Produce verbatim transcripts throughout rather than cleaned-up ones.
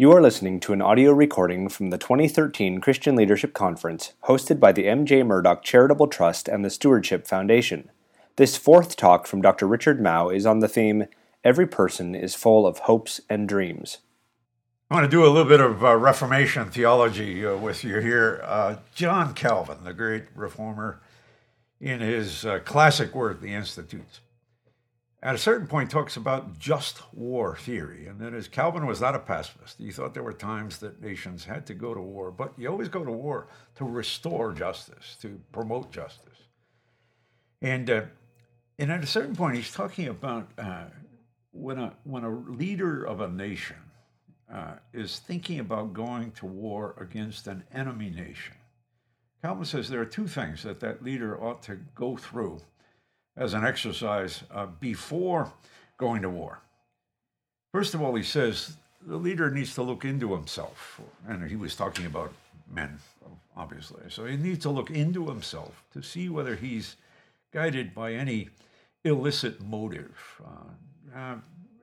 You are listening to an audio recording from the twenty thirteen Christian Leadership Conference, hosted by the M J Murdoch Charitable Trust and the Stewardship Foundation. This fourth talk from Doctor Richard Mouw is on the theme, Every Person is Full of Hopes and Dreams. I want to do a little bit of uh, Reformation theology uh, with you here. Uh, John Calvin, the great reformer, in his uh, classic work, The Institutes, at a certain point talks about just war theory. And that is, Calvin was not a pacifist. He thought there were times that nations had to go to war, but you always go to war to restore justice, to promote justice. And uh, and at a certain point, he's talking about uh, when a when a leader of a nation uh, is thinking about going to war against an enemy nation, Calvin says there are two things that that leader ought to go through as an exercise uh, before going to war. First of all, he says the leader needs to look into himself. And he was talking about men, obviously. So he needs to look into himself to see whether he's guided by any illicit motive. Uh, uh,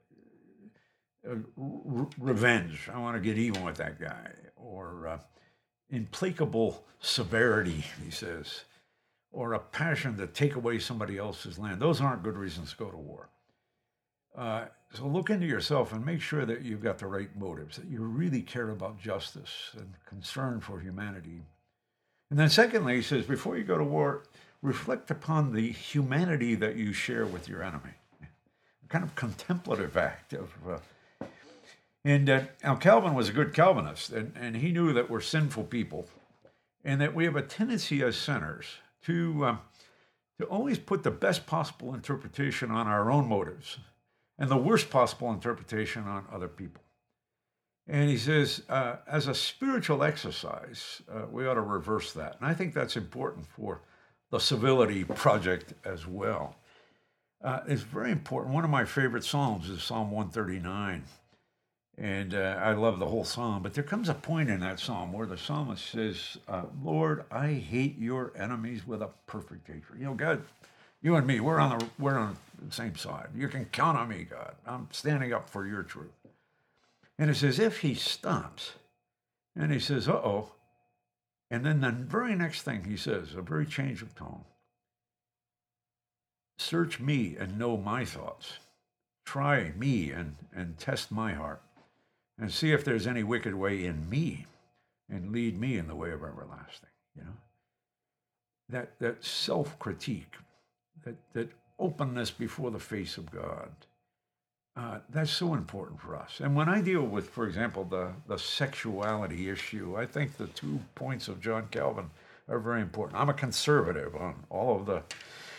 re- revenge, I want to get even with that guy. Or uh, implacable severity, he says. Or a passion to take away somebody else's land. Those aren't good reasons to go to war. Uh, so look into yourself and make sure that you've got the right motives, that you really care about justice and concern for humanity. And then secondly, he says, before you go to war, reflect upon the humanity that you share with your enemy. A kind of contemplative act of... Uh, and uh, now Calvin was a good Calvinist, and, and he knew that we're sinful people, and that we have a tendency as sinners to um, to always put the best possible interpretation on our own motives and the worst possible interpretation on other people. And he says, uh, as a spiritual exercise, uh, we ought to reverse that. And I think that's important for the Civility Project as well. Uh, it's very important. One of my favorite Psalms is Psalm one thirty-nine. And uh, I love the whole psalm, but there comes a point in that psalm where the psalmist says, uh, Lord, I hate your enemies with a perfect hatred. You know, God, you and me, we're on the we're on the same side. You can count on me, God. I'm standing up for your truth. And it's as if he stops and he says, uh-oh. And then the very next thing he says, a very change of tone. Search me and know my thoughts. Try me and, and test my heart. And see if there's any wicked way in me, and lead me in the way of everlasting. You know, that that self-critique, that that openness before the face of God, uh, that's so important for us. And when I deal with, for example, the the sexuality issue, I think the two points of John Calvin are very important. I'm a conservative on all of the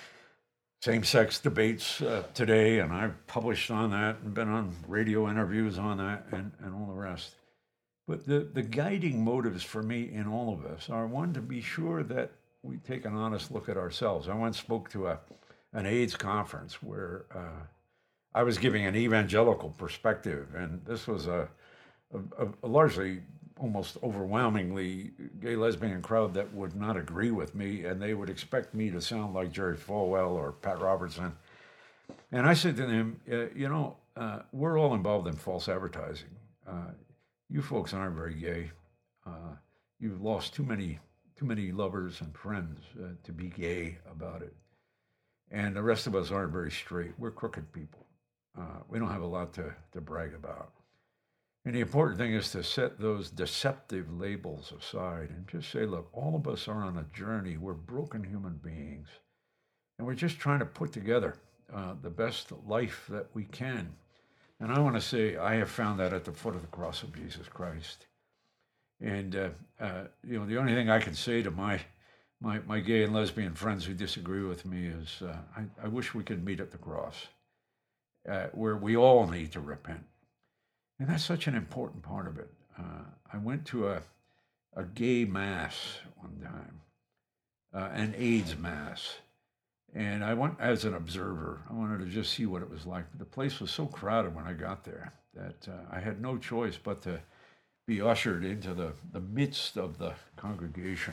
same-sex debates uh, today, and I've published on that and been on radio interviews on that and, and all the rest. But the, the guiding motives for me in all of this are, one, to be sure that we take an honest look at ourselves. I once spoke to a an AIDS conference where uh, I was giving an evangelical perspective, and this was a, a, a largely, almost overwhelmingly gay lesbian crowd that would not agree with me, and they would expect me to sound like Jerry Falwell or Pat Robertson. And I said to them, uh, you know, uh, we're all involved in false advertising. Uh, you folks aren't very gay. Uh, you've lost too many too many lovers and friends uh, to be gay about it. And the rest of us aren't very straight. We're crooked people. Uh, we don't have a lot to, to brag about. And the important thing is to set those deceptive labels aside and just say, look, all of us are on a journey. We're broken human beings. And we're just trying to put together uh, the best life that we can. And I want to say I have found that at the foot of the cross of Jesus Christ. And, uh, uh, you know, the only thing I can say to my my, my gay and lesbian friends who disagree with me is uh, I, I wish we could meet at the cross uh, where we all need to repent. And that's such an important part of it. Uh, I went to a, a gay mass one time, uh, an AIDS mass, and I went as an observer. I wanted to just see what it was like. But the place was so crowded when I got there that uh, I had no choice but to be ushered into the, the midst of the congregation.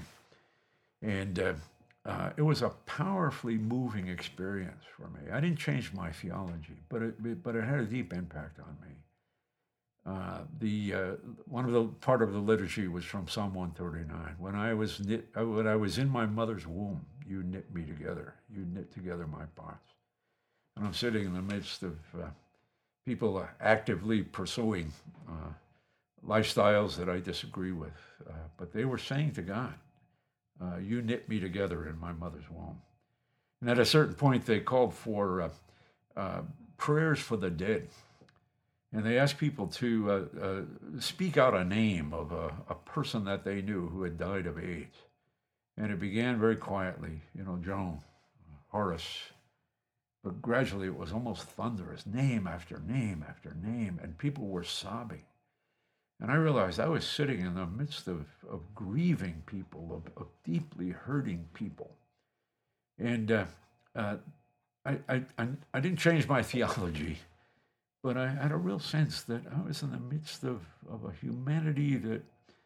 And uh, uh, it was a powerfully moving experience for me. I didn't change my theology, but it, but it had a deep impact on me. Uh, the uh, one of the part of the liturgy was from Psalm one thirty-nine. When I was knit, uh, when I was in my mother's womb, you knit me together. You knit together my parts. And I'm sitting in the midst of uh, people uh, actively pursuing uh, lifestyles that I disagree with, uh, but they were saying to God, uh, "You knit me together in my mother's womb." And at a certain point, they called for uh, uh, prayers for the dead. And they asked people to uh, uh, speak out a name of a, a person that they knew who had died of AIDS. And it began very quietly, you know, Joan, Horace. But gradually it was almost thunderous, name after name after name, and people were sobbing. And I realized I was sitting in the midst of, of grieving people, of, of deeply hurting people. And uh, uh, I, I, I, I didn't change my theology. But I had a real sense that I was in the midst of, of a humanity that,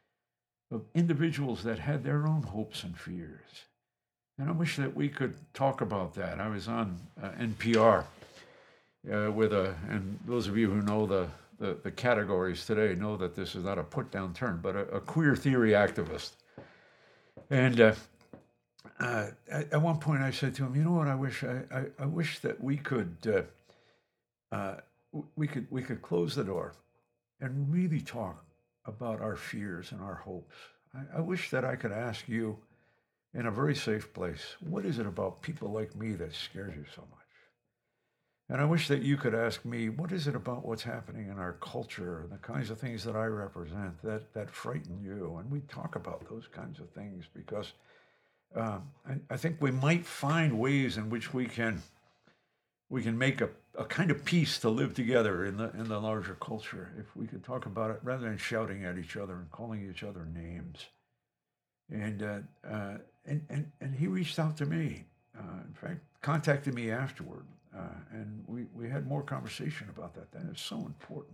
of individuals that had their own hopes and fears. And I wish that we could talk about that. I was on uh, N P R uh, with a, and those of you who know the, the, the categories today know that this is not a put-down term, but a, a queer theory activist. And uh, uh, at, at one point I said to him, you know what, I wish I, I, I wish that we could uh, uh, we could we could close the door and really talk about our fears and our hopes. I, I wish that I could ask you in a very safe place, what is it about people like me that scares you so much? And I wish that you could ask me, what is it about what's happening in our culture and the kinds of things that I represent that, that frighten you? And we talk about those kinds of things because um, I, I think we might find ways in which we can we can make a, a kind of peace to live together in the in the larger culture if we could talk about it rather than shouting at each other and calling each other names. And uh, uh, and, and and he reached out to me. Uh, in fact, contacted me afterward, uh, and we, we had more conversation about that. That is so important.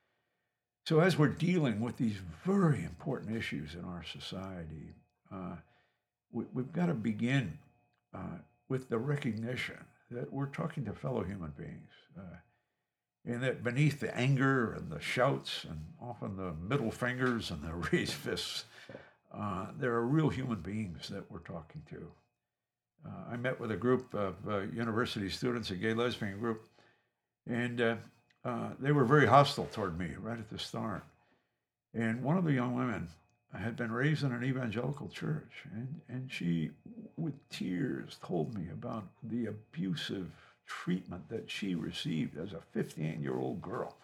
So as we're dealing with these very important issues in our society, uh, we, we've got to begin uh, with the recognition that we're talking to fellow human beings, uh, and that beneath the anger and the shouts and often the middle fingers and the raised fists, uh, there are real human beings that we're talking to. Uh, I met with a group of uh, university students, a gay lesbian group, and uh, uh, they were very hostile toward me right at the start. And one of the young women had been raised in an evangelical church, and, and she, with tears, told me about the abusive treatment that she received as a fifteen-year-old girl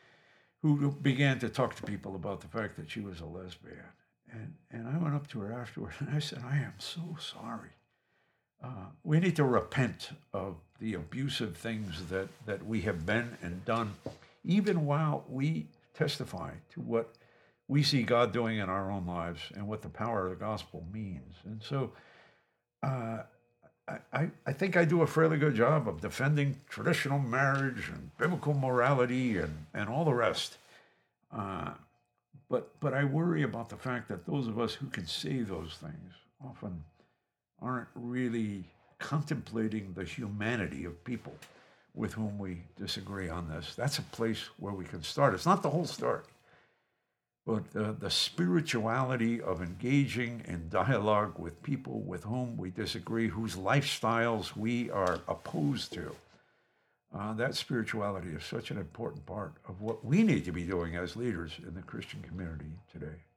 who began to talk to people about the fact that she was a lesbian. And, and I went up to her afterward, and I said, I am so sorry. Uh, we need to repent of the abusive things that, that we have been and done, even while we testify to what we see God doing in our own lives and what the power of the gospel means. And so uh, I, I think I do a fairly good job of defending traditional marriage and biblical morality and, and all the rest. Uh, but, but I worry about the fact that those of us who can say those things often aren't really contemplating the humanity of people with whom we disagree on this. That's a place where we can start. It's not the whole story, but uh, the spirituality of engaging in dialogue with people with whom we disagree, whose lifestyles we are opposed to. Uh, that spirituality is such an important part of what we need to be doing as leaders in the Christian community today.